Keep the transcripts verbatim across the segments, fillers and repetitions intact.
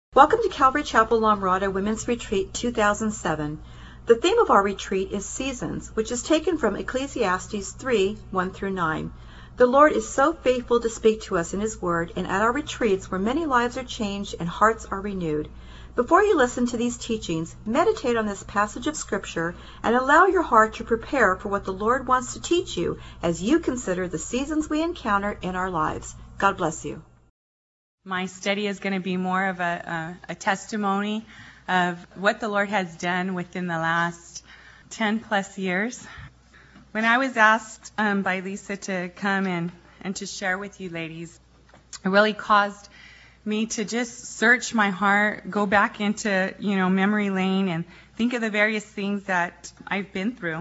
Welcome to Calvary Chapel La Mirada Women's Retreat two thousand seven. The theme of our retreat is Seasons, which is taken from Ecclesiastes three, one through nine. The Lord is so faithful to speak to us in His Word and at our retreats where many lives are changed and hearts are renewed. Before you listen to these teachings, meditate on this passage of Scripture and allow your heart to prepare for what the Lord wants to teach you as you consider the seasons we encounter in our lives. God bless you. My study is going to be more of a, a, a testimony of what the Lord has done within the last ten plus years. When I was asked um, by Lisa to come in and to share with you ladies, it really caused me to just search my heart, go back into, you know, memory lane and think of the various things that I've been through.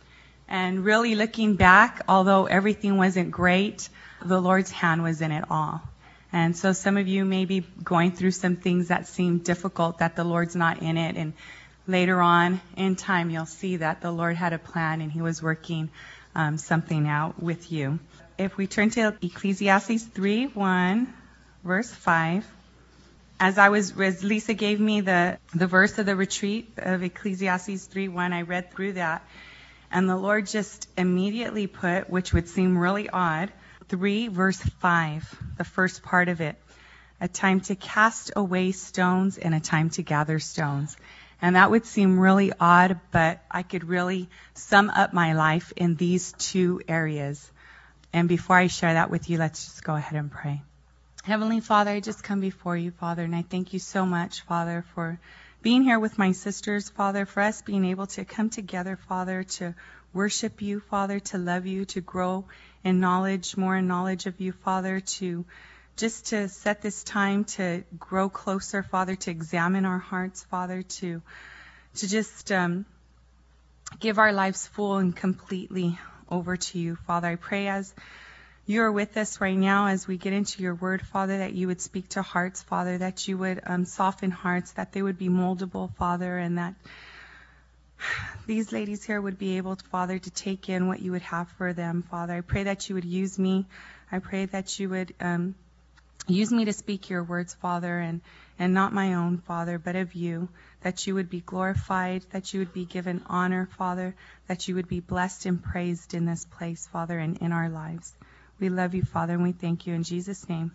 And really looking back, although everything wasn't great, the Lord's hand was in it all. And so some of you may be going through some things that seem difficult, that the Lord's not in it. And later on in time, you'll see that the Lord had a plan and He was working um, something out with you. If we turn to Ecclesiastes three, one, verse five, as I was, as Lisa gave me the, the verse of the retreat of Ecclesiastes three, one, I read through that. And the Lord just immediately put, which would seem really odd, three, verse five, the first part of it, a time to cast away stones and a time to gather stones. And that would seem really odd, but I could really sum up my life in these two areas. And before I share that with you, let's just go ahead and pray. Heavenly Father, I just come before you, Father, and I thank you so much, Father, for being here with my sisters, Father, for us being able to come together, Father, to worship you, Father, to love you, to grow in knowledge, more in knowledge of you, Father, to just to set this time to grow closer, Father, to examine our hearts, Father, to to just um, give our lives full and completely over to you, Father. I pray as you are with us right now as we get into your word, Father, that you would speak to hearts, Father, that you would um, soften hearts, that they would be moldable, Father, and that these ladies here would be able, Father, to take in what you would have for them, Father. I pray that you would use me. I pray that you would um, use me to speak your words, Father, and, and not my own, Father, but of you, that you would be glorified, that you would be given honor, Father, that you would be blessed and praised in this place, Father, and in our lives. We love you, Father, and we thank you in Jesus' name.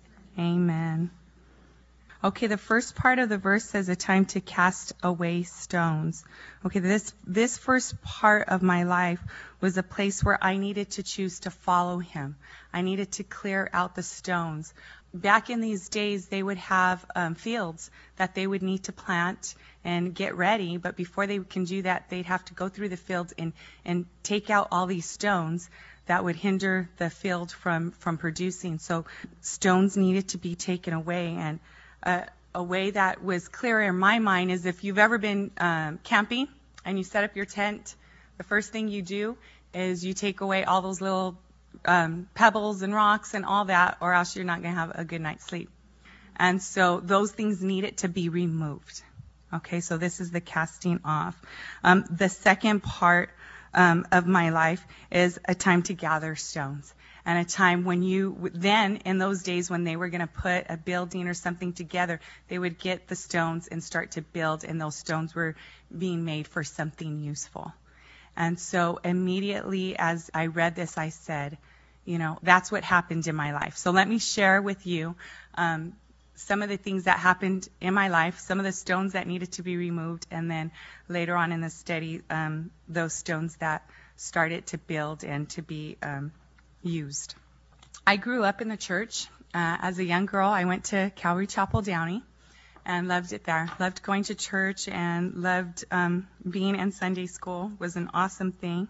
Amen. Okay, the first part of the verse says a time to cast away stones. Okay, this this first part of my life was a place where I needed to choose to follow Him. I needed to clear out the stones. Back in these days, they would have um, fields that they would need to plant and get ready, but before they can do that, they'd have to go through the fields and, and take out all these stones that would hinder the field from, from producing. So stones needed to be taken away, and Uh, a way that was clear in my mind is if you've ever been um, camping and you set up your tent, the first thing you do is you take away all those little um, pebbles and rocks and all that, or else you're not going to have a good night's sleep. And so those things needed to be removed. Okay, so this is the casting off. Um, the second part um, of my life is a time to gather stones. And a time when you, then in those days when they were going to put a building or something together, they would get the stones and start to build, and those stones were being made for something useful. And so immediately as I read this, I said, you know, that's what happened in my life. So let me share with you um, some of the things that happened in my life, some of the stones that needed to be removed, and then later on in the study, um, those stones that started to build and to be um used. I grew up in the church. Uh, as a young girl, I went to Calvary Chapel Downey and loved it there. Loved going to church and loved um, being in Sunday school. It was an awesome thing.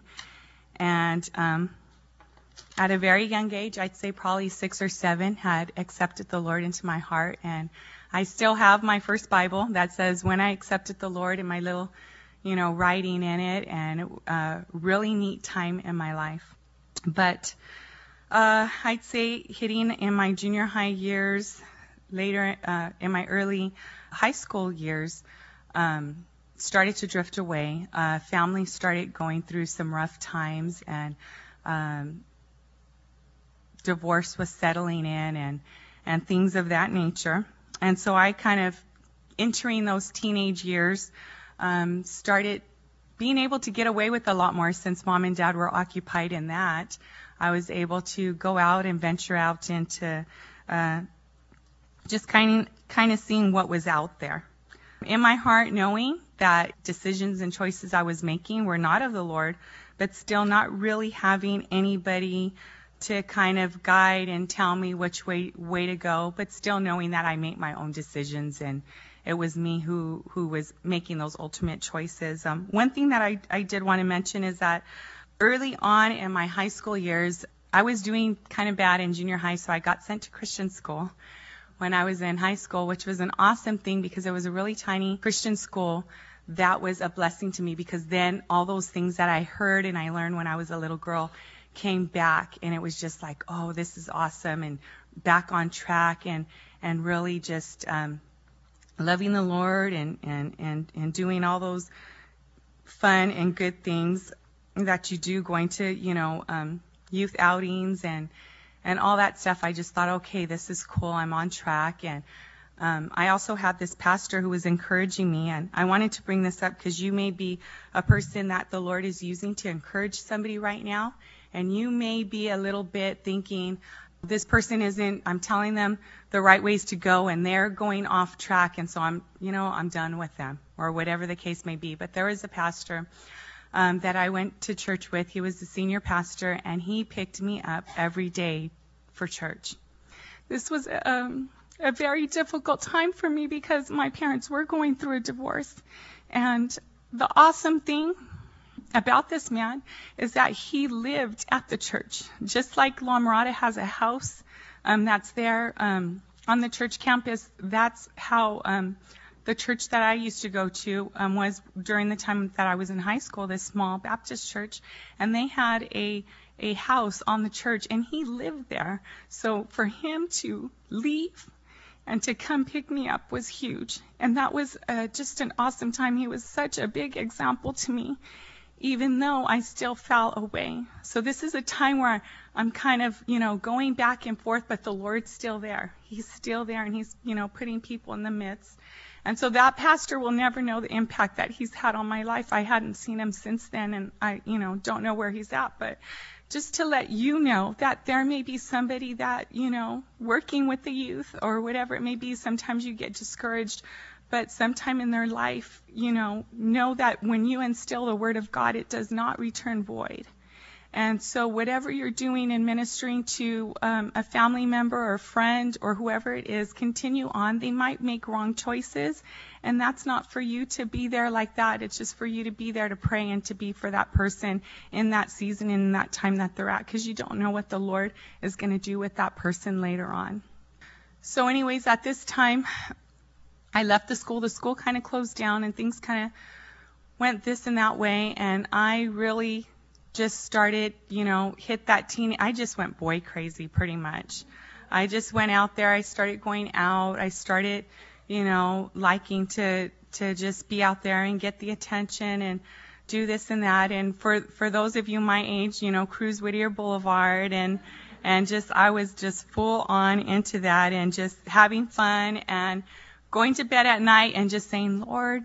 And um, at a very young age, I'd say probably six or seven, had accepted the Lord into my heart. And I still have my first Bible that says when I accepted the Lord, in my little, you know, writing in it, and a really neat time in my life. But uh, I'd say hitting in my junior high years, later uh, in my early high school years, um, started to drift away. Uh, family started going through some rough times, and um, divorce was settling in, and, and things of that nature. and so I kind of, entering those teenage years, um, started being able to get away with a lot more since mom and dad were occupied in that. I was able to go out and venture out into uh, just kind of, kind of seeing what was out there. In my heart, knowing that decisions and choices I was making were not of the Lord, but still not really having anybody to kind of guide and tell me which way way to go, but still knowing that I made my own decisions and it was me who, who was making those ultimate choices. Um, one thing that I, I did want to mention is that early on in my high school years, I was doing kind of bad in junior high, so I got sent to Christian school when I was in high school, which was an awesome thing because it was a really tiny Christian school. That was a blessing to me because then all those things that I heard and I learned when I was a little girl came back, and it was just like, oh, this is awesome, and back on track, and and really just um, loving the Lord and, and, and, and doing all those fun and good things that you do, going to, you know, um, youth outings and and all that stuff. I just thought, okay, this is cool, I'm on track. And um, I also had this pastor who was encouraging me, and I wanted to bring this up because you may be a person that the Lord is using to encourage somebody right now. And you may be a little bit thinking, this person isn't, I'm telling them the right ways to go and they're going off track, and so I'm, you know, I'm done with them, or whatever the case may be. But there was a pastor um, that I went to church with. He was the senior pastor, and he picked me up every day for church. This was um, a very difficult time for me because my parents were going through a divorce. And the awesome thing about this man is that he lived at the church. Just like La Mirada has a house um, that's there um, on the church campus, that's how um, the church that I used to go to um, was during the time that I was in high school, this small Baptist church, and they had a a house on the church, and he lived there. So for him to leave and to come pick me up was huge, and that was uh, just an awesome time. He was such a big example to me, even though I still fell away. So this is a time where I'm kind of, you know, going back and forth, but the Lord's still there. He's still there, and he's, you know, putting people in the midst. And so that pastor will never know the impact that he's had on my life. I hadn't seen him since then, and I, you know, don't know where he's at. But just to let you know that there may be somebody that, you know, working with the youth or whatever it may be, sometimes you get discouraged. But sometime in their life, you know, know that when you instill the Word of God, it does not return void. And so whatever you're doing in ministering to um, a family member or a friend or whoever it is, continue on. They might make wrong choices, and that's not for you to be there like that. It's just for you to be there to pray and to be for that person in that season and in that time that they're at, because you don't know what the Lord is going to do with that person later on. So anyways, at this time, I left the school. The school kind of closed down and things kind of went this and that way. And I really just started, you know, hit that teen. I just went boy crazy pretty much. I just went out there. I started going out. I started, you know, liking to, to just be out there and get the attention and do this and that. And for, for those of you my age, you know, Cruz Whittier Boulevard and, and just, I was just full on into that and just having fun and going to bed at night and just saying, Lord,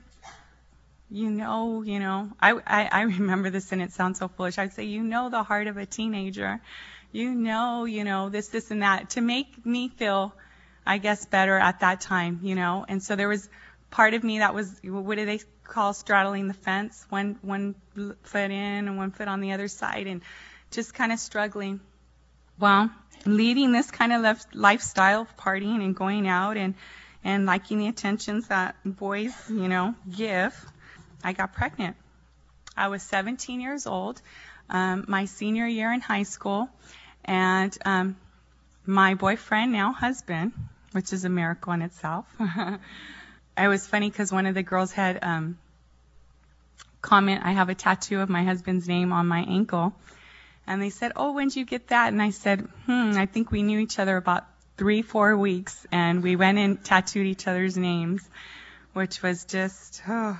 you know, you know, I, I, I remember this and it sounds so foolish. I'd say, you know, the heart of a teenager, you know, you know, this, this and that, to make me feel, I guess, better at that time, you know. And so there was part of me that was, what do they call straddling the fence? One, one foot in and one foot on the other side, and just kind of struggling. Well, leading this kind of lef- lifestyle of partying and going out and, and liking the attentions that boys, you know, give, I got pregnant. I was seventeen years old, um, my senior year in high school, and um, my boyfriend, now husband, which is a miracle in itself. It was funny because one of the girls had um, comment, I have a tattoo of my husband's name on my ankle, and they said, oh, when'd you get that? And I said, hmm, I think we knew each other about three, four weeks, and we went and tattooed each other's names, which was just, oh,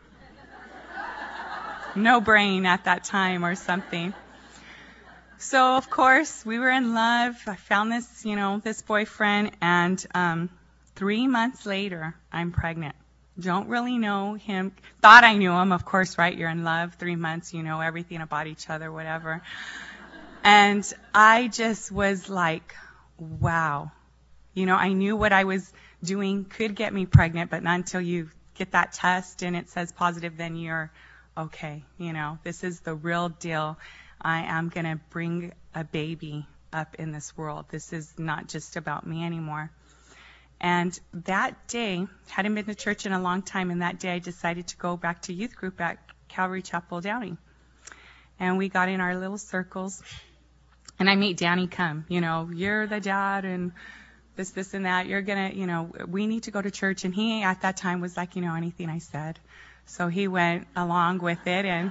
no brain at that time or something. So, of course, we were in love. I found this, you know, this boyfriend, and um, Three months later, I'm pregnant. Don't really know him. Thought I knew him, of course, right? You're in love. Three months, you know everything about each other, whatever. And I just was like, wow. You know, I knew what I was doing could get me pregnant, but not until you get that test and it says positive, then you're okay. You know, this is the real deal. I am going to bring a baby up in this world. This is not just about me anymore. And that day, hadn't been to church in a long time, and that day I decided to go back to youth group at Calvary Chapel Downey. And we got in our little circles, and I made Danny come. You know, you're the dad, and this, this, and that. You're going to, you know, we need to go to church. And he, at that time, was like, you know, anything I said. So he went along with it, and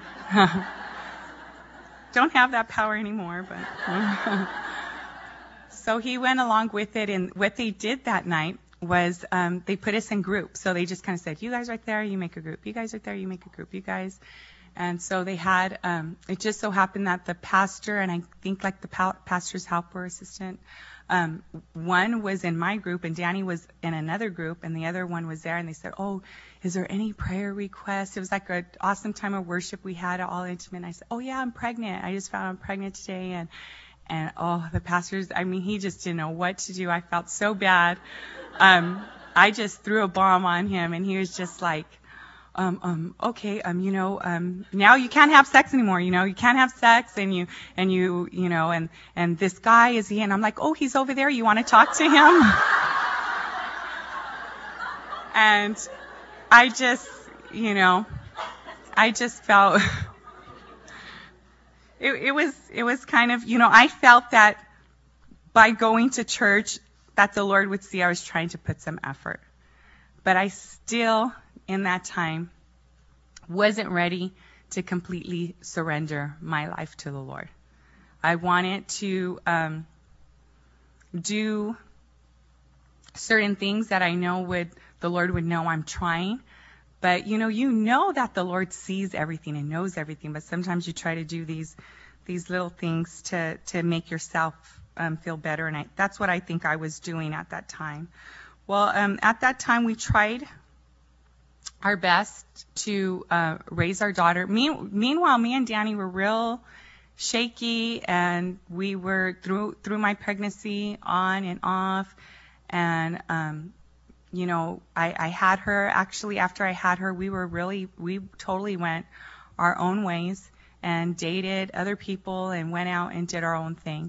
don't have that power anymore, but... So he went along with it, and what they did that night was um, they put us in groups. So they just kind of said, you guys right there, you make a group. You guys right there, you make a group. You guys. And so they had, um, it just so happened that the pastor, and I think like the pa- pastor's helper assistant, um, one was in my group, and Danny was in another group, and the other one was there, and they said, oh, is there any prayer requests? It was like an awesome time of worship we had, all intimate. And I said, oh, yeah, I'm pregnant. I just found I'm pregnant today, and And, oh, the pastor's, I mean, he just didn't know what to do. I felt so bad. Um, I just threw a bomb on him, and he was just like, um, um, okay, um, you know, um, now you can't have sex anymore, you know, you can't have sex, and you, and you, you know, and, and this guy, is he? And I'm like, oh, he's over there. You want to talk to him? And I just, you know, I just felt... It, it was, it was kind of, you know, I felt that by going to church that the Lord would see I was trying to put some effort. But I still, in that time, wasn't ready to completely surrender my life to the Lord. I wanted to um, do certain things that I know would, the Lord would know I'm trying. But, you know, you know that the Lord sees everything and knows everything, but sometimes you try to do these these little things to, to make yourself um, feel better, and I, that's what I think I was doing at that time. Well, um, at that time, we tried our best to uh, raise our daughter. Me, meanwhile, me and Danny were real shaky, and we were, through through my pregnancy, on and off, and... Um, You know, I, I had her, actually, after I had her, we were really, we totally went our own ways and dated other people and went out and did our own thing.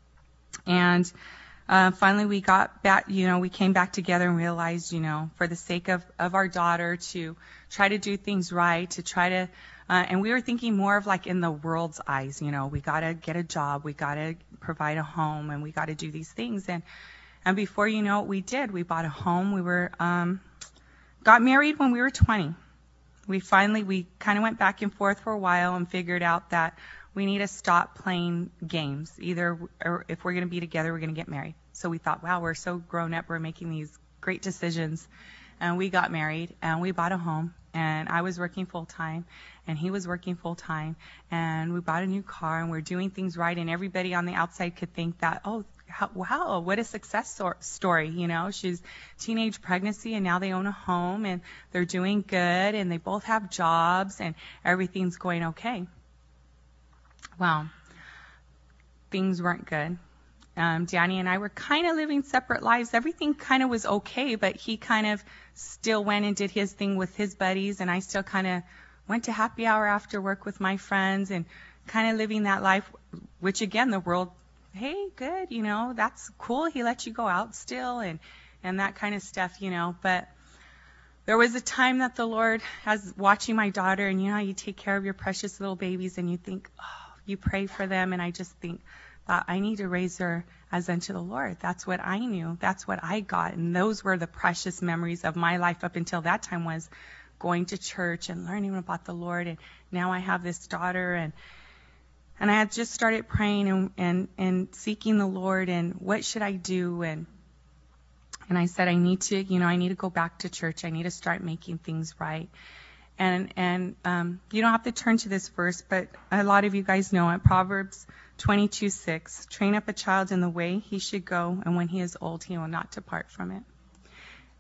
And uh, finally we got back, you know, we came back together and realized, you know, for the sake of, of our daughter, to try to do things right, to try to, uh, and we were thinking more of like in the world's eyes, you know, we got to get a job, we got to provide a home, and we got to do these things. And And before you know it, we did. We bought a home. We were um, got married when we were twenty. We finally, we kind of went back and forth for a while and figured out that we need to stop playing games. Either, or if we're going to be together, we're going to get married. So we thought, wow, we're so grown up. We're making these great decisions. And we got married, and we bought a home. And I was working full time, and he was working full time. And we bought a new car, and we're doing things right. And everybody on the outside could think that, oh, How, wow, what a success story, you know. She's teenage pregnancy, and now they own a home, and they're doing good, and they both have jobs, and everything's going okay. Well, things weren't good. Um, Danny and I were kind of living separate lives. Everything kind of was okay, but he kind of still went and did his thing with his buddies, and I still kind of went to happy hour after work with my friends and kind of living that life, which, again, the world, hey, good, you know, that's cool. He lets you go out still, and, and that kind of stuff, you know. But there was a time that the Lord, as watching my daughter, and you know how you take care of your precious little babies, and you think, oh, you pray for them, and I just think, uh, I need to raise her as unto the Lord. That's what I knew. That's what I got. And those were the precious memories of my life up until that time, was going to church and learning about the Lord. And now I have this daughter, and And I had just started praying and, and, and seeking the Lord, and what should I do? And and I said, I need to, you know, I need to go back to church. I need to start making things right. And and um, you don't have to turn to this verse, but a lot of you guys know it. Proverbs twenty-two six, train up a child in the way he should go, and when he is old, he will not depart from it.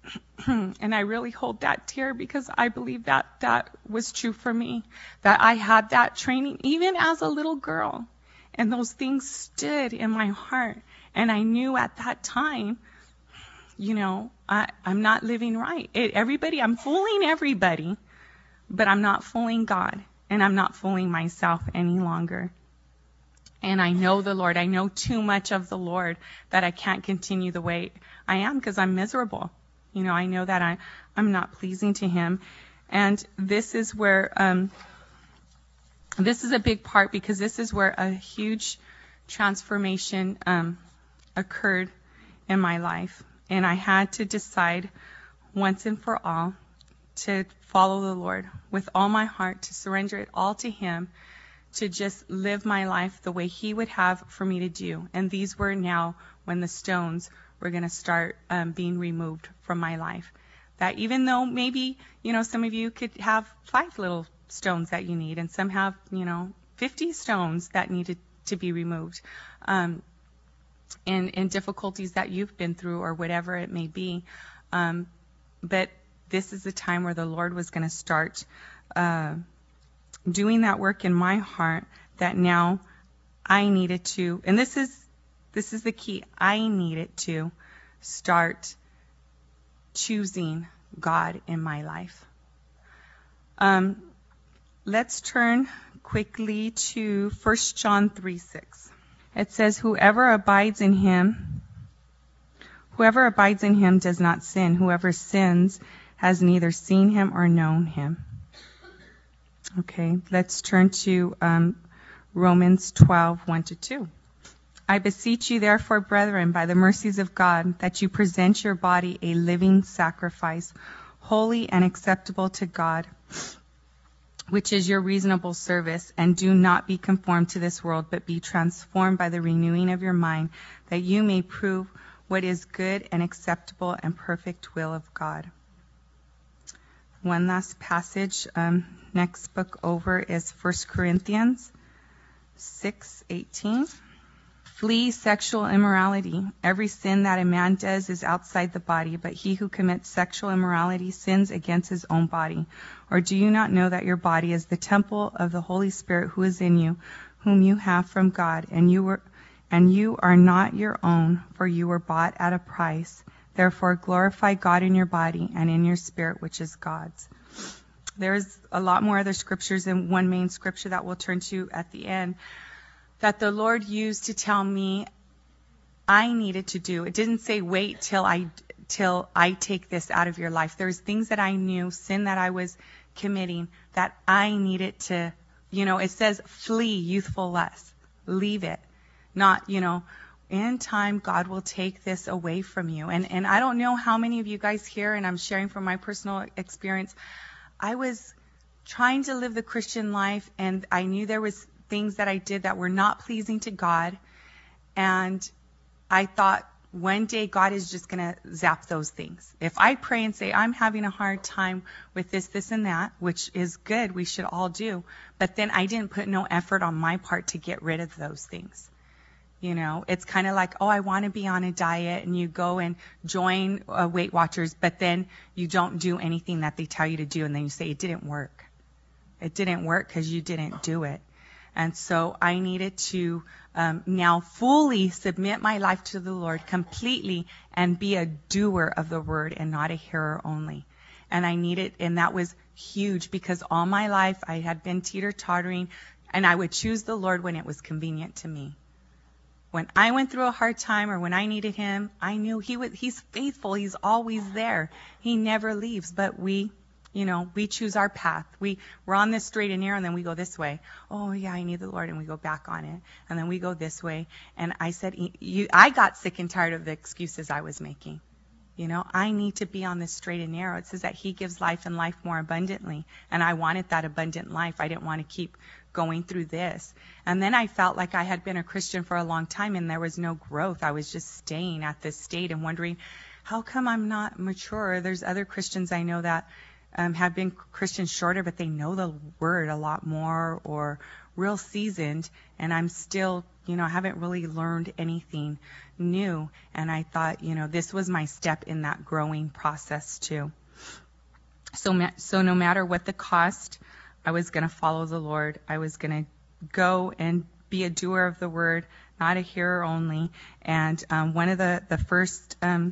And I really hold that dear because I believe that that was true for me, that I had that training even as a little girl. And those things stood in my heart. And I knew at that time, you know, I, I'm not living right. It, everybody, I'm fooling everybody, but I'm not fooling God. And I'm not fooling myself any longer. And I know the Lord. I know too much of the Lord that I can't continue the way I am because I'm miserable. You know, I know that I, I'm not pleasing to Him. And this is where, um, this is a big part because this is where a huge transformation um, occurred in my life. And I had to decide once and for all to follow the Lord with all my heart, to surrender it all to Him, to just live my life the way He would have for me to do. And these were now when the stones were going to start um, being removed from my life. That even though maybe, you know, some of you could have five little stones that you need, and some have, you know, fifty stones that needed to be removed, um, in, in difficulties that you've been through or whatever it may be. Um, but this is the time where the Lord was going to start uh, doing that work in my heart, that now I needed to, and this is this is the key, I needed to start choosing God in my life. Um, let's turn quickly to First John three six. It says, whoever abides in Him, whoever abides in Him does not sin. Whoever sins has neither seen Him or known Him. Okay, let's turn to um, Romans twelve, one to two. I beseech you, therefore, brethren, by the mercies of God, that you present your body a living sacrifice, holy and acceptable to God, which is your reasonable service. And do not be conformed to this world, but be transformed by the renewing of your mind, that you may prove what is good and acceptable and perfect will of God. One last passage, um, next book over is First Corinthians six eighteen. Flee sexual immorality. Every sin that a man does is outside the body, but he who commits sexual immorality sins against his own body. Or do you not know that your body is the temple of the Holy Spirit who is in you, whom you have from God, and you were, and you are not your own, for you were bought at a price. Therefore glorify God in your body and in your spirit, which is God's. There's a lot more other scriptures, and one main scripture that we'll turn to at the end, that the Lord used to tell me I needed to do. It didn't say wait till I till I take this out of your life. There's things that I knew, sin that I was committing, that I needed to, you know, it says flee youthful lust. Leave it. Not, you know, in time God will take this away from you. And and I don't know how many of you guys here, and I'm sharing from my personal experience, I was trying to live the Christian life, and I knew there was things that I did that were not pleasing to God. And I thought one day God is just going to zap those things. If I pray and say, I'm having a hard time with this, this, and that, which is good, we should all do. But then I didn't put no effort on my part to get rid of those things. You know, it's kind of like, oh, I want to be on a diet, and you go and join uh, Weight Watchers, but then you don't do anything that they tell you to do. And then you say, it didn't work. It didn't work because you didn't do it. And so I needed to um, now fully submit my life to the Lord completely and be a doer of the word and not a hearer only. And I needed, and that was huge because all my life I had been teeter-tottering, and I would choose the Lord when it was convenient to me. When I went through a hard time or when I needed Him, I knew He would, He's faithful. He's always there. He never leaves. But we, you know, we choose our path. We, we're on this straight and narrow, and then we go this way. Oh, yeah, I need the Lord, and we go back on it. And then we go this way. And I said, you, I got sick and tired of the excuses I was making. You know, I need to be on this straight and narrow. It says that He gives life and life more abundantly. And I wanted that abundant life. I didn't want to keep going through this. And then I felt like I had been a Christian for a long time, and there was no growth. I was just staying at this state and wondering, how come I'm not mature? There's other Christians I know that Um, have been Christians shorter, but they know the word a lot more or real seasoned, and I'm still you know, I haven't really learned anything new. And I thought, you know, this was my step in that growing process too. So, so no matter what the cost, I was going to follow the Lord. I was going to go and be a doer of the word, not a hearer only. And um, one of the, the first um,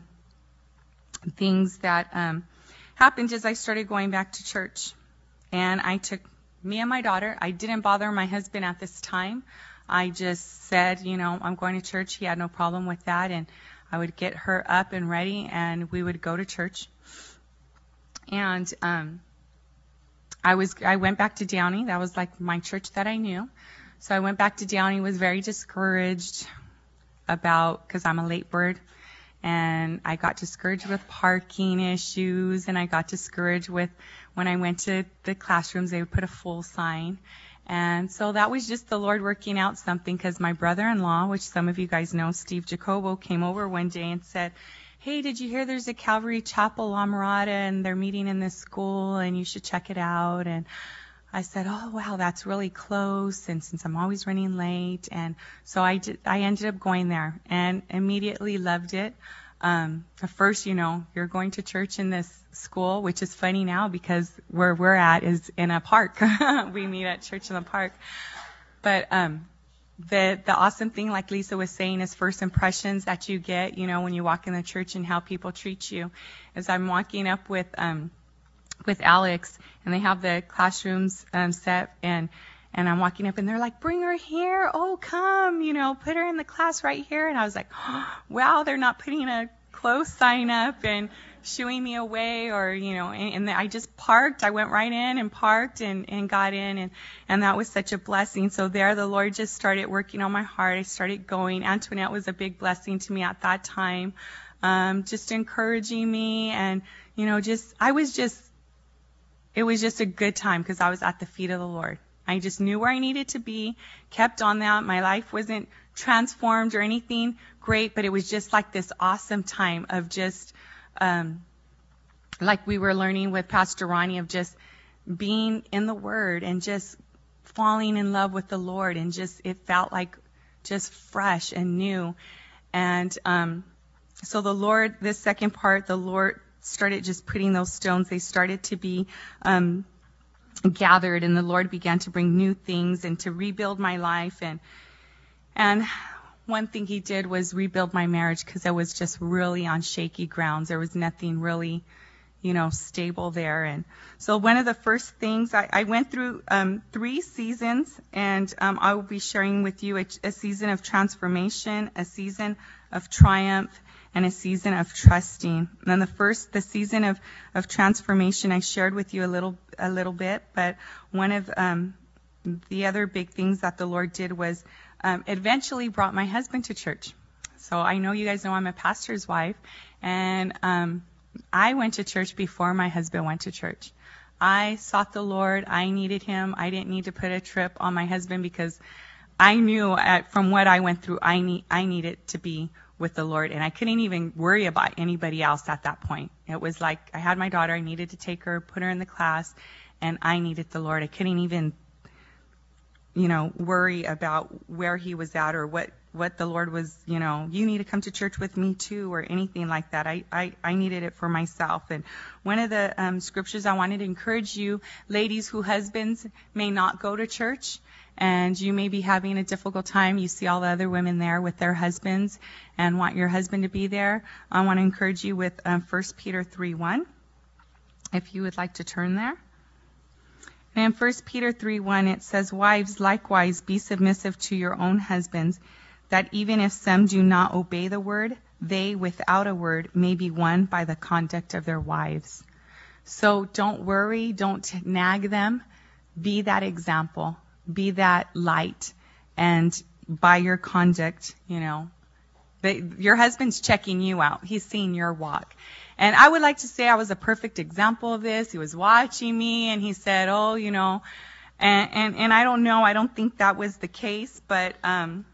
things that um, happened is I started going back to church. And I took me and my daughter. I didn't bother my husband at this time. I just said, you know, I'm going to church. He had no problem with that. And I would get her up and ready, and we would go to church. And um, I was I went back to Downey. That was like my church that I knew. So I went back to Downey, was very discouraged about, because I'm a late bird, and I got discouraged with parking issues, and I got discouraged with when I went to the classrooms, they would put a full sign. And so that was just the Lord working out something, because my brother-in-law, which some of you guys know, Steve Jacobo, came over one day and said, hey, did you hear there's a Calvary Chapel La Mirada and they're meeting in this school and you should check it out? And I said, oh, wow, that's really close. And since I'm always running late. And so I, did, I ended up going there and immediately loved it. Um, at first, you know, you're going to church in this school, which is funny now because where we're at is in a park. We meet at church in the park. But um, the the awesome thing, like Lisa was saying, is first impressions that you get, you know, when you walk in the church and how people treat you. As I'm walking up with um, with Alex, and they have the classrooms um, set, and and I'm walking up, and they're like, bring her here. Oh, come, you know, put her in the class right here. And I was like, oh, wow, they're not putting a close sign up and shooing me away, or, you know, and, and I just parked. I went right in and parked and, and got in, and, and that was such a blessing. So there the Lord just started working on my heart. I started going. Antoinette was a big blessing to me at that time, um, just encouraging me, and, you know, just, I was just, it was just a good time because I was at the feet of the Lord. I just knew where I needed to be, kept on that. My life wasn't transformed or anything great, but it was just like this awesome time of just, um, like we were learning with Pastor Ronnie, of just being in the Word and just falling in love with the Lord, and just, it felt like just fresh and new. And um, so the Lord, this second part, the Lord started just putting those stones. They started to be um, gathered, and the Lord began to bring new things and to rebuild my life. And and one thing He did was rebuild my marriage, because it was just really on shaky grounds. There was nothing really, you know, stable there. And so one of the first things, I, I went through um, three seasons, and um, I will be sharing with you a, a season of transformation, a season of triumph, and a season of trusting. And then the first, the season of, of transformation, I shared with you a little a little bit, but one of um, the other big things that the Lord did was um, eventually brought my husband to church. So I know you guys know I'm a pastor's wife, and um, I went to church before my husband went to church. I sought the Lord. I needed Him. I didn't need to put a trip on my husband, because I knew at, from what I went through, I need I needed to be with the Lord, and I couldn't even worry about anybody else at that point. It was like I had my daughter, I needed to take her, put her in the class, and I needed the Lord. I couldn't even, you know, worry about where He was at, or what, what the Lord was, you know, you need to come to church with me too, or anything like that. I, I, I needed it for myself. And one of the um, scriptures I wanted to encourage you, ladies whose husbands may not go to church, and you may be having a difficult time. You see all the other women there with their husbands and want your husband to be there. I want to encourage you with um, First Peter three one, if you would like to turn there. And in First Peter three one, it says, wives, likewise, be submissive to your own husbands, that even if some do not obey the word, they without a word may be won by the conduct of their wives. So don't worry, don't nag them. Be that example. Be that light, and by your conduct, you know, the, your husband's checking you out. He's seeing your walk. And I would like to say I was a perfect example of this. He was watching me, and he said, oh, you know, and, and, and I don't know, I don't think that was the case, but um,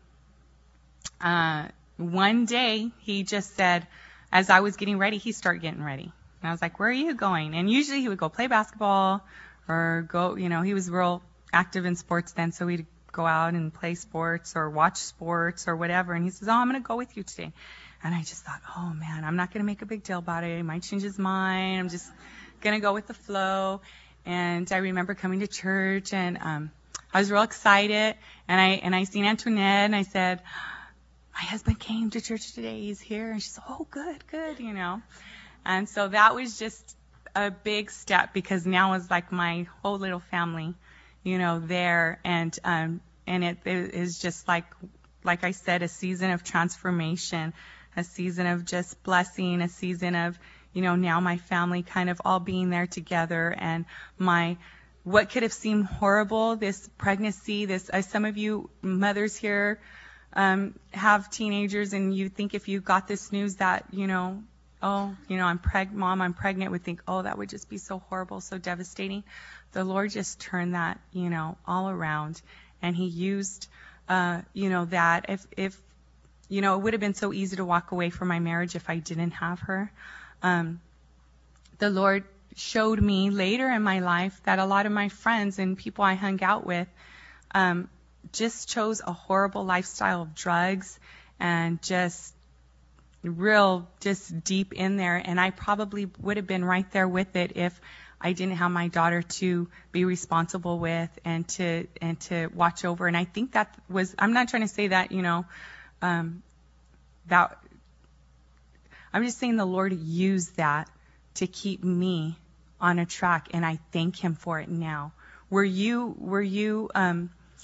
uh, one day he just said, as I was getting ready, he started getting ready. And I was like, where are you going? And usually he would go play basketball or go, you know, he was real active in sports then, so we'd go out and play sports or watch sports or whatever. And he says, oh, I'm going to go with you today. And I just thought, oh, man, I'm not going to make a big deal about it. He might change his mind. I'm just going to go with the flow. And I remember coming to church, and um, I was real excited. And I and I seen Antoinette, and I said, my husband came to church today. He's here. And she said, oh, good, good, you know. And so that was just a big step, because now it's like my whole little family, you know, there. And um, and it, it is just like, like I said, a season of transformation, a season of just blessing, a season of, you know, now my family kind of all being there together. And my, what could have seemed horrible, this pregnancy, this, uh, some of you mothers here um, have teenagers, and you think if you got this news that, you know, oh, you know, I'm preg, mom, I'm pregnant, would think, oh, that would just be so horrible, so devastating. The Lord just turned that, you know, all around. And he used, uh, you know, that if, if, you know, it would have been so easy to walk away from my marriage if I didn't have her. Um, the Lord showed me later in my life that a lot of my friends and people I hung out with, um, just chose a horrible lifestyle of drugs and just real, just deep in there. And I probably would have been right there with it if I didn't have my daughter to be responsible with and to, and to watch over. And I think that was, I'm not trying to say that, you know, um, that, I'm just saying the Lord used that to keep me on a track, and I thank him for it now. Were you, were you, um,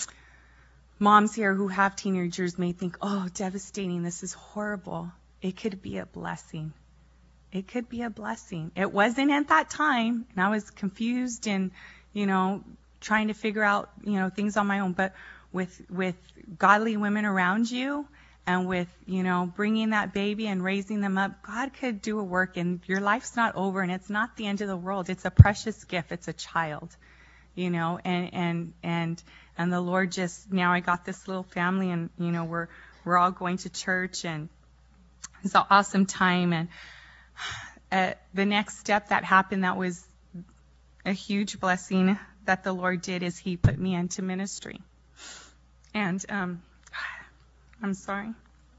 moms here who have teenagers may think, oh, devastating, this is horrible. It could be a blessing. It could be a blessing. It wasn't at that time, and I was confused and, you know, trying to figure out, you know, things on my own. But with with godly women around you, and with, you know, bringing that baby and raising them up, God could do a work, and your life's not over, and it's not the end of the world. It's a precious gift. It's a child, you know, and and and and the Lord just, now I got this little family, and, you know, we're we're all going to church, and it's an awesome time. And uh, the next step that happened that was a huge blessing that the Lord did is he put me into ministry. And um, I'm sorry.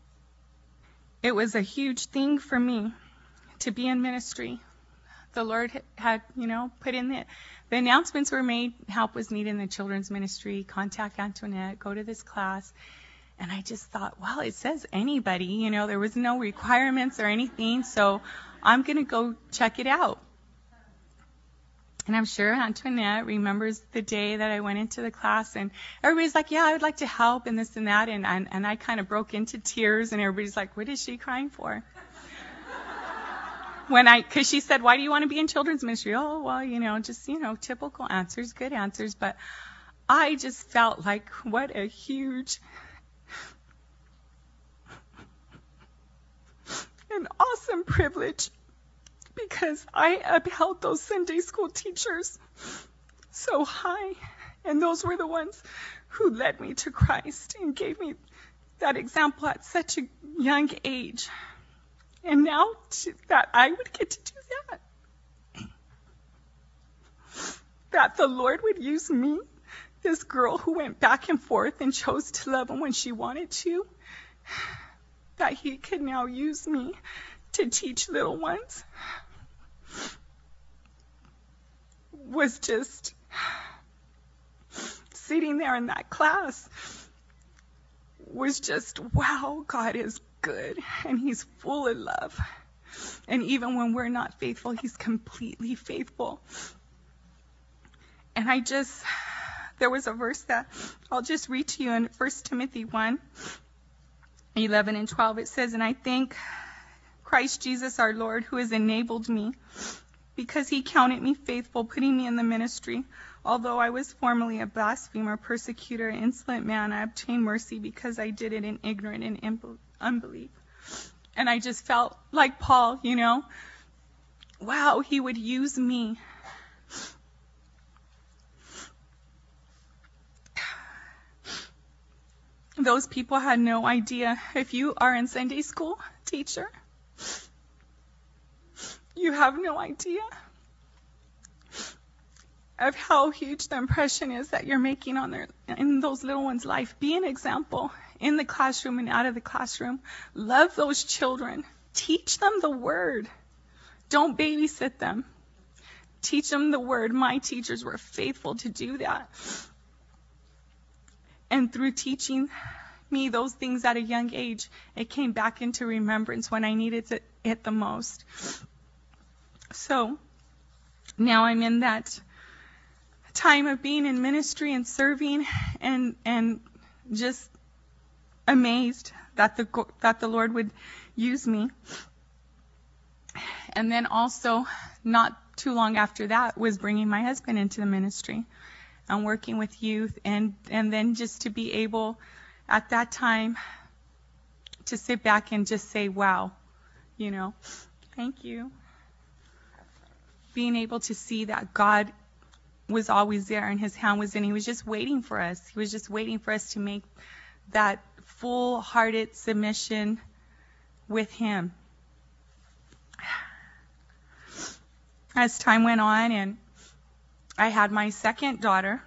It was a huge thing for me to be in ministry. The Lord had, you know, put in the, the announcements were made, help was needed in the children's ministry, contact Antoinette, go to this class. And I just thought, well, it says anybody, you know, there was no requirements or anything, so I'm going to go check it out. And I'm sure Antoinette remembers the day that I went into the class, and everybody's like, yeah, I would like to help and this and that. And, and, and I kind of broke into tears, and everybody's like, what is she crying for? When I, cause she said, why do you want to be in children's ministry? Oh, well, you know, just, you know, typical answers, good answers. But I just felt like what a huge, an awesome privilege, because I upheld those Sunday school teachers so high, and those were the ones who led me to Christ and gave me that example at such a young age. And now to, that I would get to do that, that the Lord would use me, this girl who went back and forth and chose to love him when she wanted to, that he could now use me to teach little ones, was just sitting there in that class was just, wow, God is good, and he's full of love. And even when we're not faithful, he's completely faithful. And I just, there was a verse that I'll just read to you in First Timothy one, eleven and twelve. It says, and I thank Christ Jesus our Lord, who has enabled me, because he counted me faithful, putting me in the ministry. Although I was formerly a blasphemer, persecutor, insolent man, I obtained mercy because I did it in ignorance and unbelief. And I just felt like Paul, you know, wow, he would use me. Those people had no idea. If you are in Sunday school, teacher, you have no idea of how huge the impression is that you're making on their, in those little ones' life. Be an example in the classroom and out of the classroom. Love those children. Teach them the word. Don't babysit them. Teach them the word. My teachers were faithful to do that. And through teaching me those things at a young age, it came back into remembrance when I needed it, it the most. So now I'm in that time of being in ministry and serving, and and just amazed that the that the Lord would use me. And then also, not too long after that, was bringing my husband into the ministry and working with youth, and and then just to be able at that time to sit back and just say, wow, you know, thank you. Being able to see that God was always there and his hand was in. He was just waiting for us. He was just waiting for us to make that full-hearted submission with him. As time went on and I had my second daughter,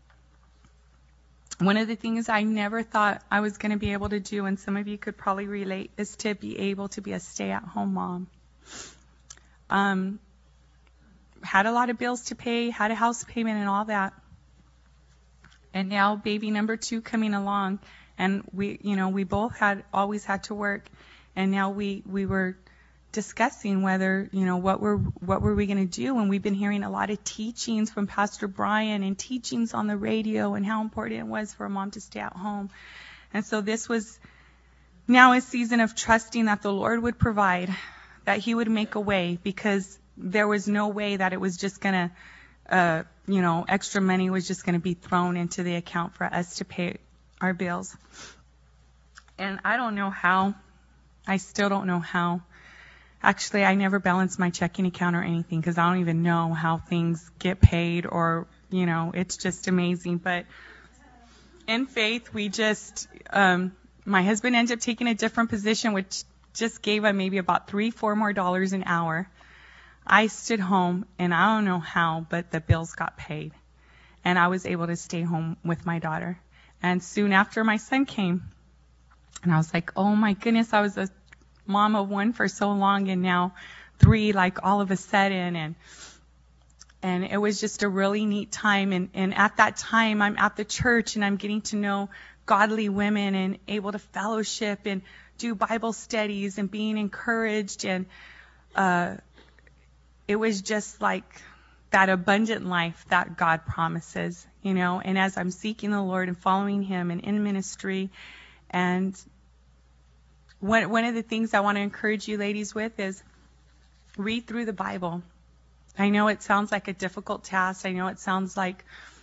one of the things I never thought I was going to be able to do, and some of you could probably relate, is to be able to be a stay-at-home mom. Um, had a lot of bills to pay, had a house payment and all that. And now baby number two coming along, and we, you know, we both had always had to work, and now we we were discussing whether, you know, what were what were we going to do. And we've been hearing a lot of teachings from Pastor Brian and teachings on the radio and how important it was for a mom to stay at home. And so this was now a season of trusting that the Lord would provide, that he would make a way, because there was no way that it was just going to, uh, you know, extra money was just going to be thrown into the account for us to pay our bills. And I don't know how. I still don't know how. Actually, I never balance my checking account or anything, because I don't even know how things get paid, or, you know, it's just amazing. But in faith, we just, um, my husband ended up taking a different position, which just gave him maybe about three, four more dollars an hour. I stood home, and I don't know how, but the bills got paid. And I was able to stay home with my daughter. And soon after, my son came. And I was like, oh my goodness, I was a mom of one for so long, and now three, like all of a sudden. And and it was just a really neat time. And, and at that time, I'm at the church, and I'm getting to know godly women and able to fellowship and do Bible studies and being encouraged. And uh it was just like that abundant life that God promises, you know. And as I'm seeking the Lord and following him and in ministry, and one, one of the things I want to encourage you ladies with is read through the Bible. I know it sounds like a difficult task. I know it sounds like,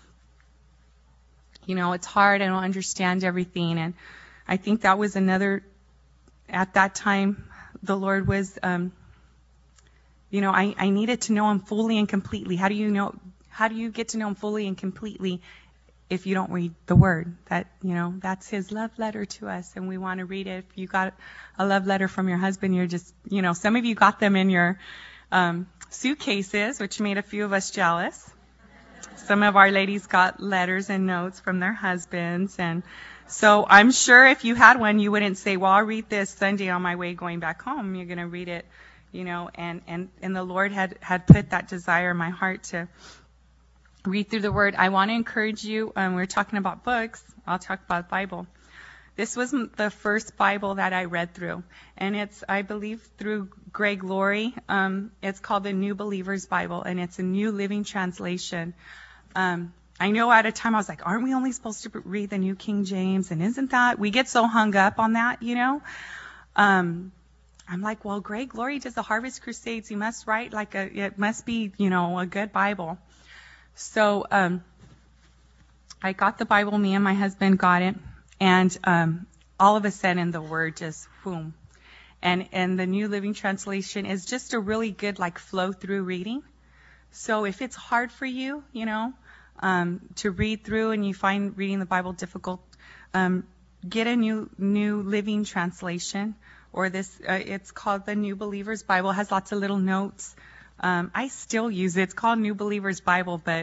you know, it's hard. I don't understand everything. And I think that was another, at that time, the Lord was, um, you know, I, I needed to know him fully and completely. How do you know, how do you get to know him fully and completely if you don't read the word? That, you know, that's his love letter to us, and we want to read it. If you got a love letter from your husband, you're just, you know, some of you got them in your um, suitcases, which made a few of us jealous. Some of our ladies got letters and notes from their husbands, and so I'm sure if you had one, you wouldn't say, well, I'll read this Sunday on my way going back home. You're going to read it, you know, and, and, and the Lord had, had put that desire in my heart to read through the Word. I want to encourage you, um, we're talking about books, I'll talk about the Bible. This was the first Bible that I read through, and it's, I believe, through Greg Laurie. Um, it's called the New Believer's Bible, and it's a New Living Translation. Um, I know at a time I was like, aren't we only supposed to read the New King James? And isn't that, we get so hung up on that, you know? Um, I'm like, well, Greg Laurie does the Harvest Crusades. He must write like a, it must be, you know, a good Bible. So um, I got the Bible, me and my husband got it, and um, all of a sudden the word just, boom. And, and the New Living Translation is just a really good, like, flow-through reading. So if it's hard for you, you know, um, to read through and you find reading the Bible difficult, um, get a new New Living Translation. Or this, uh, it's called the New Believer's Bible. It has lots of little notes. Um, I still use it. It's called New Believer's Bible, but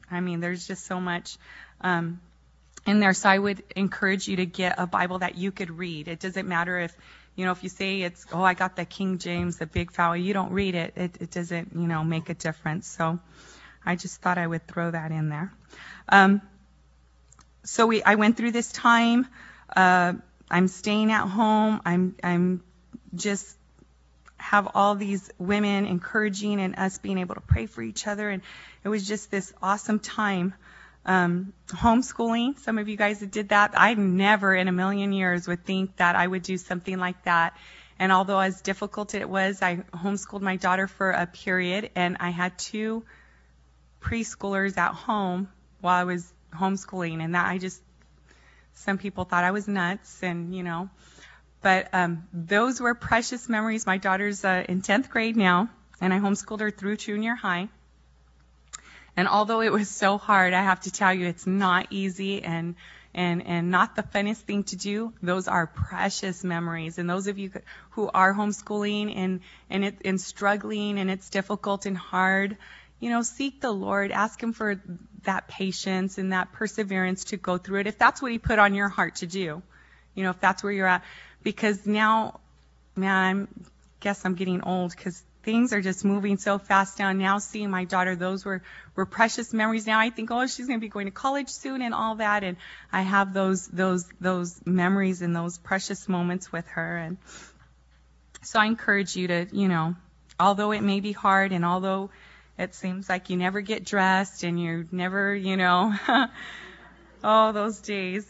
I mean, there's just so much um, in there. So I would encourage you to get a Bible that you could read. It doesn't matter if, you know, if you say it's, oh, I got the King James, the big file, you don't read it. It, it doesn't, you know, make a difference. So I just thought I would throw that in there. Um, so we, I went through this time. Uh, I'm staying at home. I'm, I'm just have all these women encouraging and us being able to pray for each other. And it was just this awesome time. Um, homeschooling, some of you guys that did that, I never in a million years would think that I would do something like that. And although as difficult it was, I homeschooled my daughter for a period, and I had two preschoolers at home while I was homeschooling, and that I just, some people thought I was nuts, and you know, but um, those were precious memories. My daughter's uh, in tenth grade now, and I homeschooled her through junior high. And although it was so hard, I have to tell you, it's not easy and and and not the funnest thing to do. Those are precious memories. And those of you who are homeschooling and and it and struggling and it's difficult and hard, you know, seek the Lord. Ask Him for that patience and that perseverance to go through it, if that's what He put on your heart to do. You know, if that's where you're at. Because now, man, I guess I'm getting old because things are just moving so fast now. Now seeing my daughter, those were, were precious memories. Now I think, oh, she's going to be going to college soon and all that. And I have those, those, those memories and those precious moments with her. And so I encourage you to, you know, although it may be hard and although it seems like you never get dressed and you never, you know, oh, those days.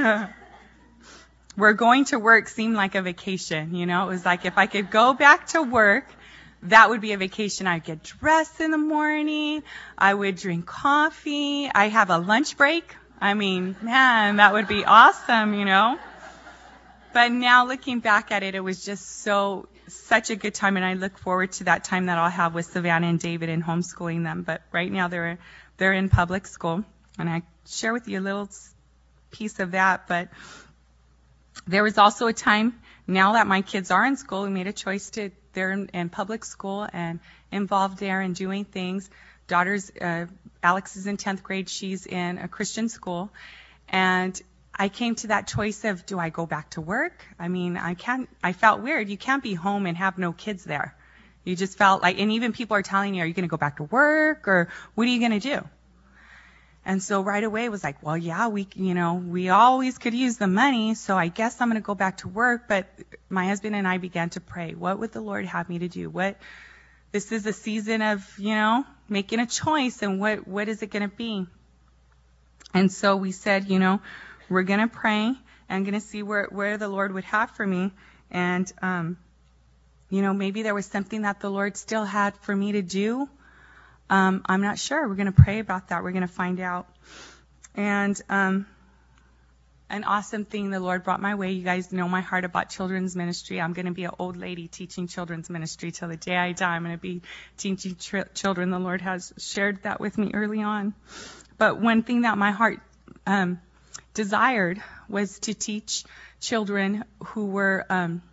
Where going to work seemed like a vacation, you know. It was like if I could go back to work, that would be a vacation. I'd get dressed in the morning. I would drink coffee. I have a lunch break. I mean, man, that would be awesome, you know. But now looking back at it, it was just so, such a good time. And I look forward to that time that I'll have with Savannah and David and homeschooling them. But right now they're, they're in public school. And I share with you a little piece of that. But there was also a time, now that my kids are in school, we made a choice to, they're in, in public school and involved there and doing things. Daughter's, uh, Alex is in tenth grade. She's in a Christian school. And I came to that choice of, do I go back to work? I mean, I can't, I felt weird. You can't be home and have no kids there. You just felt like, and even people are telling you, are you going to go back to work or what are you going to do? And so right away it was like, well, yeah, we, you know, we always could use the money, so I guess I'm going to go back to work. But my husband and I began to pray. What would the Lord have me to do? What, this is a season of, you know, making a choice, and what, what is it going to be? And so we said, you know, we're going to pray and going to see where, where the Lord would have for me. And, um, you know, maybe there was something that the Lord still had for me to do. Um, I'm not sure. We're going to pray about that. We're going to find out. And um, an awesome thing the Lord brought my way. You guys know my heart about children's ministry. I'm going to be an old lady teaching children's ministry till the day I die. I'm going to be teaching tr- children. The Lord has shared that with me early on. But one thing that my heart um, desired was to teach children who were um,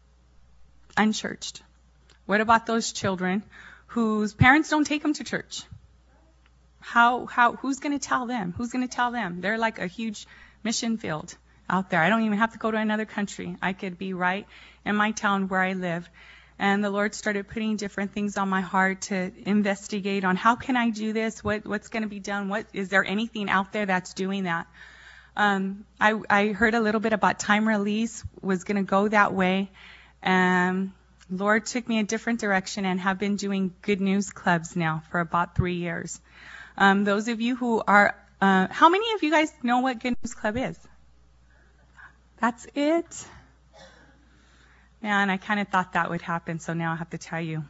unchurched. What about those children whose parents don't take them to church? How, how, who's going to tell them? Who's going to tell them? They're like a huge mission field out there. I don't even have to go to another country. I could be right in my town where I live. And the Lord started putting different things on my heart to investigate on how can I do this? What, what's going to be done? What, is there anything out there that's doing that? Um, I, I heard a little bit about time release was going to go that way. And Lord took me a different direction and have been doing Good News Clubs now for about three years. Um, those of you who are, uh, how many of you guys know what Good News Club is? That's it? Man, I kind of thought that would happen, so now I have to tell you.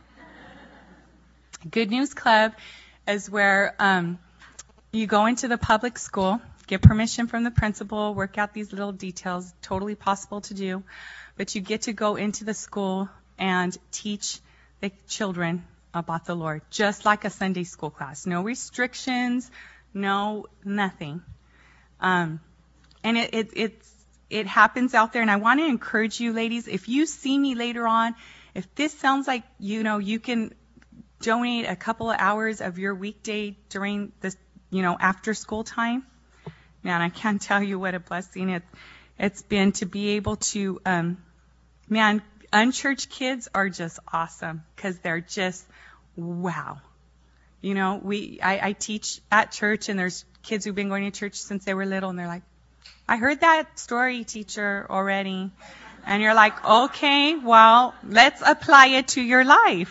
Good News Club is where um, you go into the public school, get permission from the principal, work out these little details, totally possible to do. But you get to go into the school and teach the children about the Lord, just like a Sunday school class. No restrictions, no nothing. Um, and it, it, it's, it happens out there. And I want to encourage you, ladies, if you see me later on, if this sounds like, you know, you can donate a couple of hours of your weekday during this, you know, after school time, man, I can't tell you what a blessing it, it's been to be able to, um, man, unchurched kids are just awesome because they're just, wow. You know, we, I, I teach at church, and there's kids who've been going to church since they were little, and they're like, I heard that story, teacher, already. And you're like, okay, well, let's apply it to your life.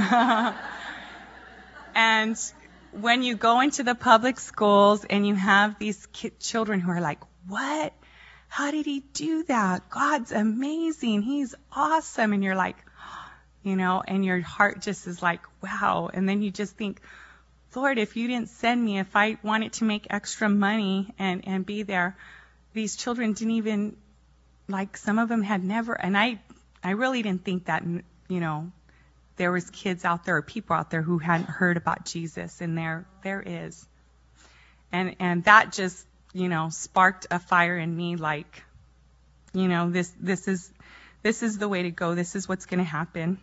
And when you go into the public schools and you have these ki- children who are like, what? How did he do that? God's amazing. He's awesome. And you're like, you know, and your heart just is like, wow. And then you just think, Lord, if you didn't send me, if I wanted to make extra money and, and be there, these children didn't even, like, some of them had never, and I, I really didn't think that, you know, there was kids out there or people out there who hadn't heard about Jesus, and there, there is. And, and that just, you know, sparked a fire in me, like, you know, this, this is, this is the way to go. This is what's going to happen.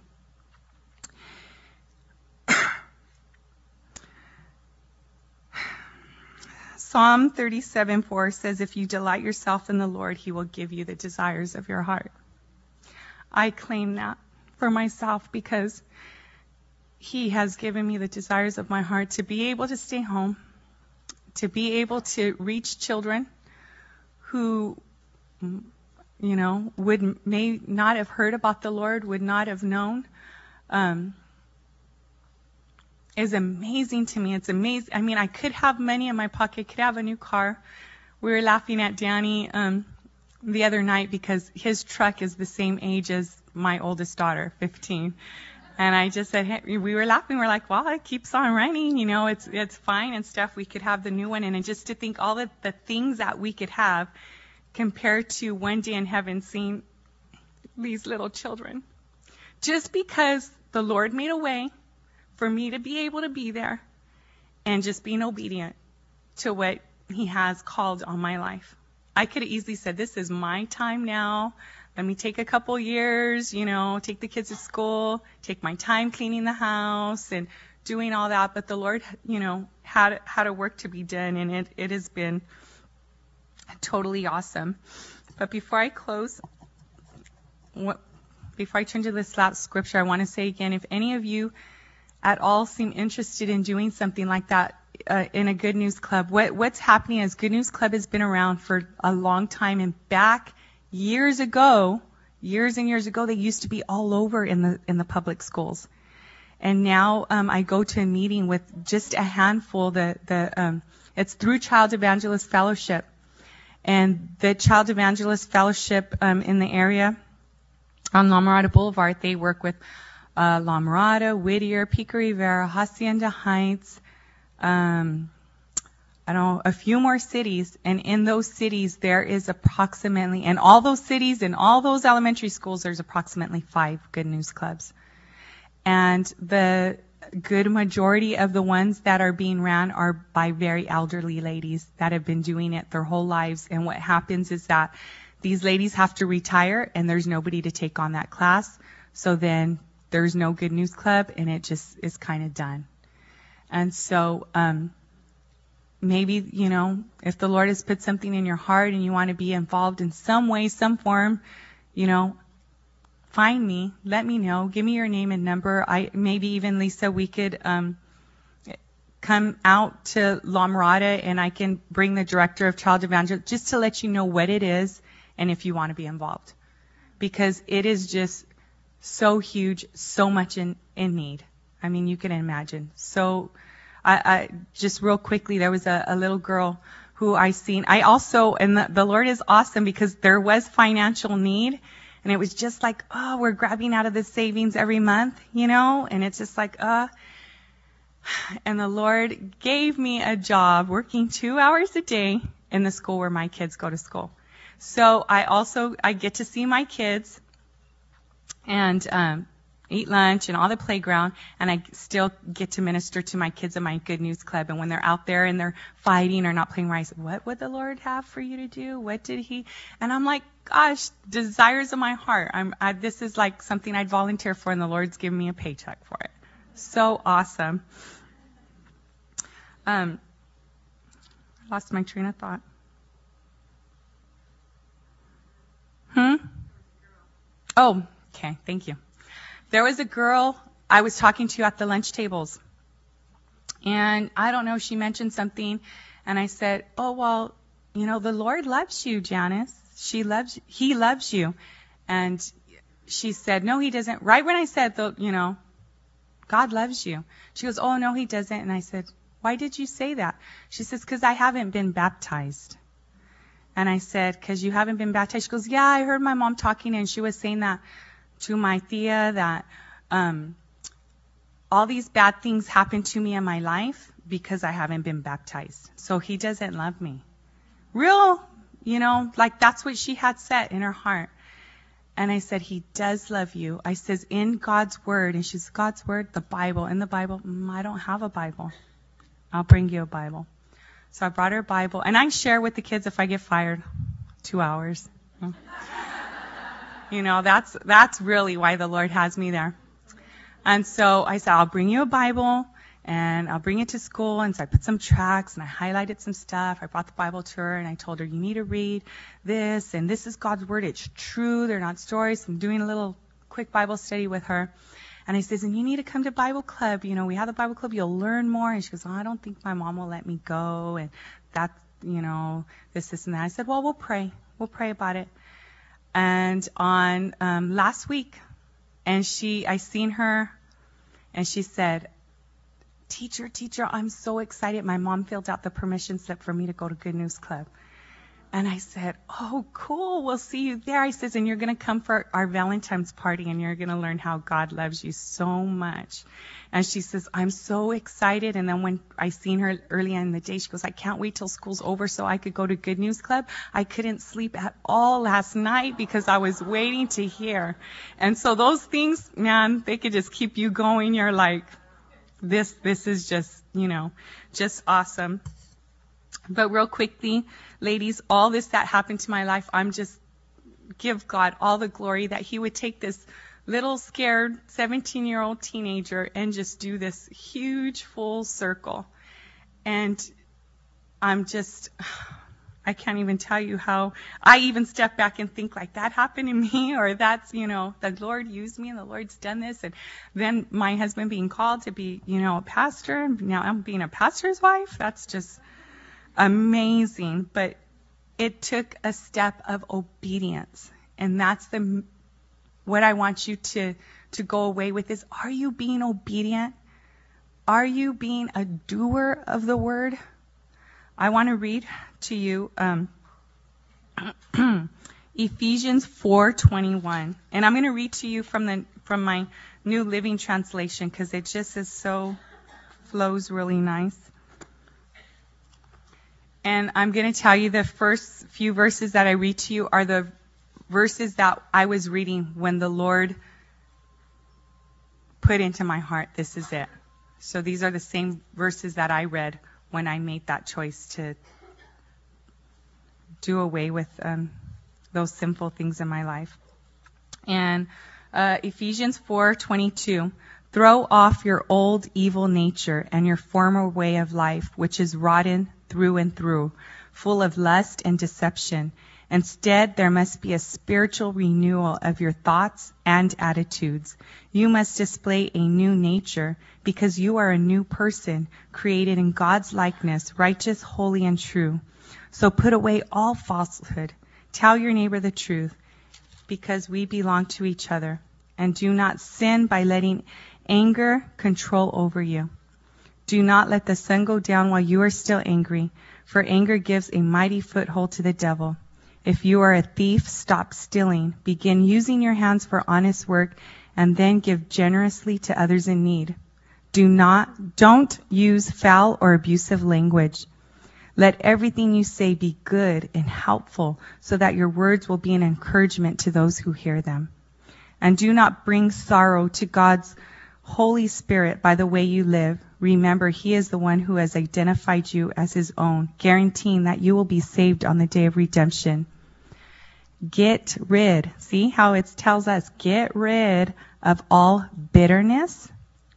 Psalm thirty-seven four says, if you delight yourself in the Lord, he will give you the desires of your heart. I claim that for myself because he has given me the desires of my heart to be able to stay home, to be able to reach children who, you know, would may not have heard about the Lord, would not have known. Um, is amazing to me. It's amazing. I mean, I could have money in my pocket, could have a new car. We were laughing at Danny um, the other night because his truck is the same age as my oldest daughter, fifteen. And I just said, hey, we were laughing. We're like, well, it keeps on running. You know, it's it's fine and stuff. We could have the new one. And just to think all of the things that we could have compared to one day in heaven seeing these little children. Just because the Lord made a way for me to be able to be there and just being obedient to what he has called on my life. I could have easily said, this is my time now. Let me take a couple years, you know, take the kids to school, take my time cleaning the house and doing all that. But the Lord, you know, had, had a work to be done, and it, it has been totally awesome. But before I close, what, before I turn to this last scripture, I want to say again, if any of you at all seem interested in doing something like that uh, in a Good News Club, what, what's happening is Good News Club has been around for a long time, and back years ago, years and years ago, they used to be all over in the in the public schools. And now um, I go to a meeting with just a handful. The the um, it's through Child Evangelist Fellowship, and the Child Evangelist Fellowship um, in the area on La Mirada Boulevard, they work with Uh, La Mirada, Whittier, Pico Rivera, Hacienda Heights, um, I don't know, a few more cities. And in those cities, there is approximately, in all those cities, in all those elementary schools, there's approximately five Good News Clubs. And the good majority of the ones that are being ran are by very elderly ladies that have been doing it their whole lives. And what happens is that these ladies have to retire, and there's nobody to take on that class. So then there's no Good News Club, and it just is kind of done. And so um, maybe, you know, if the Lord has put something in your heart and you want to be involved in some way, some form, you know, find me, let me know, give me your name and number. I maybe even, Lisa, we could um, come out to La Mirada, and I can bring the director of Child Evangelism just to let you know what it is and if you want to be involved. Because it is just so huge, so much in, in need. I mean, you can imagine. So I, I just real quickly, there was a, a little girl who I seen. I also, and the, the Lord is awesome because there was financial need, and it was just like, oh, we're grabbing out of the savings every month, you know, and it's just like, uh, and the Lord gave me a job working two hours a day in the school where my kids go to school. So I also, I get to see my kids and um, eat lunch and all the playground, and I still get to minister to my kids in my Good News Club. And when they're out there and they're fighting or not playing right, I said, what would the Lord have for you to do? What did he? And I'm like, gosh, desires of my heart. I'm, I, this is like something I'd volunteer for, and the Lord's giving me a paycheck for it. So awesome. Um, I lost my train of thought. Hmm? Oh, okay. Thank you. There was a girl I was talking to at the lunch tables. And I don't know, she mentioned something. And I said, oh, well, you know, the Lord loves you, Janice. She loves, He loves you. And she said, no, He doesn't. Right when I said, the, you know, God loves you. She goes, oh, no, He doesn't. And I said, why did you say that? She says, because I haven't been baptized. And I said, because you haven't been baptized? She goes, yeah, I heard my mom talking, and she was saying that to my Thea, that um, all these bad things happened to me in my life because I haven't been baptized. So He doesn't love me. Real, you know, like that's what she had said in her heart. And I said, He does love you. I says, in God's Word. And she's, God's Word, the Bible. In the Bible, mm, I don't have a Bible. I'll bring you a Bible. So I brought her a Bible. And I share with the kids if I get fired. Two hours. You know, that's that's really why the Lord has me there. And so I said, I'll bring you a Bible, and I'll bring it to school. And so I put some tracts, and I highlighted some stuff. I brought the Bible to her, and I told her, you need to read this, and this is God's Word. It's true. They're not stories. I'm doing a little quick Bible study with her. And I says, and you need to come to Bible Club. You know, we have the Bible Club. You'll learn more. And she goes, oh, I don't think my mom will let me go. And that's, you know, this, this, and that. I said, well, we'll pray. We'll pray about it. And on um, last week, and she, I seen her, and she said, teacher, teacher, I'm so excited. My mom filled out the permission slip for me to go to Good News Club. And I said, oh, cool. We'll see you there. I says, and you're going to come for our Valentine's party, and you're going to learn how God loves you so much. And she says, I'm so excited. And then when I seen her early in the day, she goes, I can't wait till school's over so I could go to Good News Club. I couldn't sleep at all last night because I was waiting to hear. And so those things, man, they could just keep you going. You're like, this, this is just, you know, just awesome. But real quickly, ladies, all this that happened to my life, I'm just give God all the glory that He would take this little scared seventeen-year-old teenager and just do this huge full circle. And I'm just, I can't even tell you how I even step back and think like that happened to me, or that's, you know, the Lord used me and the Lord's done this. And then my husband being called to be, you know, a pastor, and now I'm being a pastor's wife. That's just amazing. But it took a step of obedience. And that's the what I want you to, to go away with is, are you being obedient? Are you being a doer of the word? I want to read to you um, Ephesians four twenty-one. And I'm going to read to you from the from my New Living Translation because it just is so, flows really nice. And I'm going to tell you the first few verses that I read to you are the verses that I was reading when the Lord put into my heart, this is it. So these are the same verses that I read when I made that choice to do away with um, those sinful things in my life. And uh, Ephesians four twenty-two, throw off your old evil nature and your former way of life, which is rotten through and through, full of lust and deception. Instead, there must be a spiritual renewal of your thoughts and attitudes. You must display a new nature because you are a new person created in God's likeness, righteous, holy, and true. So put away all falsehood. Tell your neighbor the truth because we belong to each other. And do not sin by letting anger control over you. Do not let the sun go down while you are still angry, for anger gives a mighty foothold to the devil. If you are a thief, stop stealing. Begin using your hands for honest work, and then give generously to others in need. Do not, don't use foul or abusive language. Let everything you say be good and helpful, so that your words will be an encouragement to those who hear them. And do not bring sorrow to God's Holy Spirit by the way you live. Remember, He is the one who has identified you as His own, guaranteeing that you will be saved on the day of redemption. Get rid, see how it tells us, get rid of all bitterness,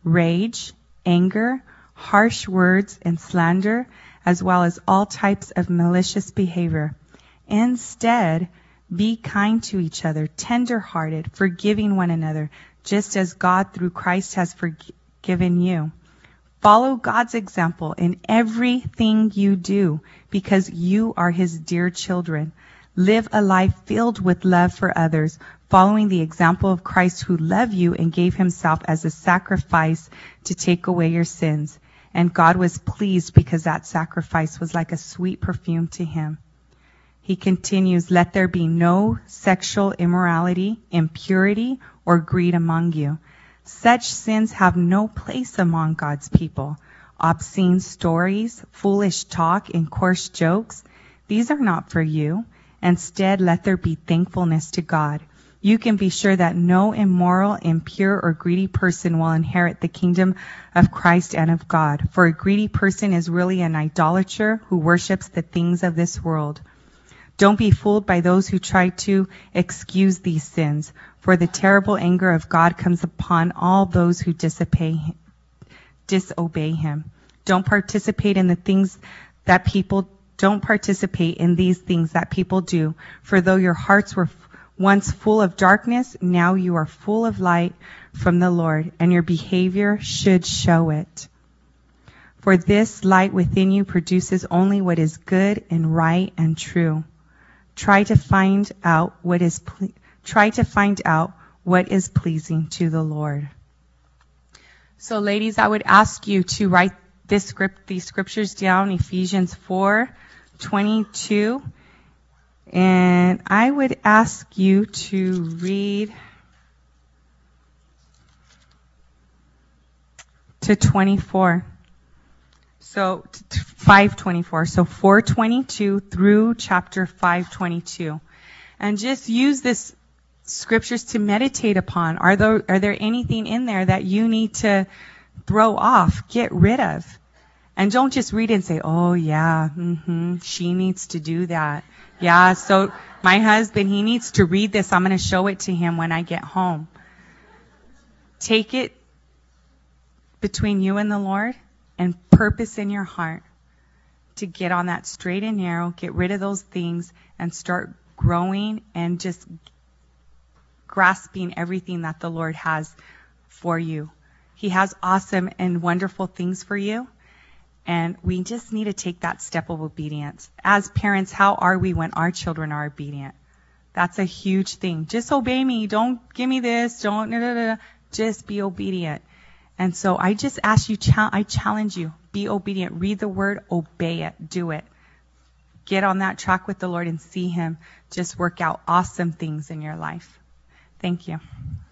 rage, anger, harsh words, and slander, as well as all types of malicious behavior. Instead, be kind to each other, tender-hearted, forgiving one another, just as God through Christ has forgiven you. Follow God's example in everything you do, because you are His dear children. Live a life filled with love for others, following the example of Christ, who loved you and gave Himself as a sacrifice to take away your sins. And God was pleased because that sacrifice was like a sweet perfume to Him. He continues, let there be no sexual immorality, impurity, or greed among you. Such sins have no place among God's people. Obscene stories, foolish talk, and coarse jokes, these are not for you. Instead, let there be thankfulness to God. You can be sure that no immoral, impure, or greedy person will inherit the kingdom of Christ and of God. For a greedy person is really an idolater who worships the things of this world. Don't be fooled by those who try to excuse these sins, for the terrible anger of God comes upon all those who disobey disobey Him. Don't participate in the things that people don't participate in these things that people do, for though your hearts were once full of darkness, now you are full of light from the Lord, and your behavior should show it. For this light within you produces only what is good and right and true. Try to find out what is ple- try to find out what is pleasing to the Lord. So, ladies, I would ask you to write this script, these scriptures down, Ephesians four twenty-two, and I would ask you to read to twenty-four. So five twenty-four. So four twenty-two through chapter five twenty-two. And just use this scriptures to meditate upon. Are there, are there anything in there that you need to throw off, get rid of? And don't just read it and say, oh yeah, mm-hmm, she needs to do that. Yeah, so my husband, he needs to read this. I'm going to show it to him when I get home. Take it between you and the Lord and purpose in your heart to get on that straight and narrow, get rid of those things, and start growing and just grasping everything that the Lord has for you. He has awesome and wonderful things for you, and we just need to take that step of obedience. As parents, how are we when our children are obedient? That's a huge thing. Just obey me. Don't give me this. Don't, da, da, da. Just be obedient. And so I just ask you, I challenge you, be obedient. Read the word, obey it, do it. Get on that track with the Lord and see Him just work out awesome things in your life. Thank you.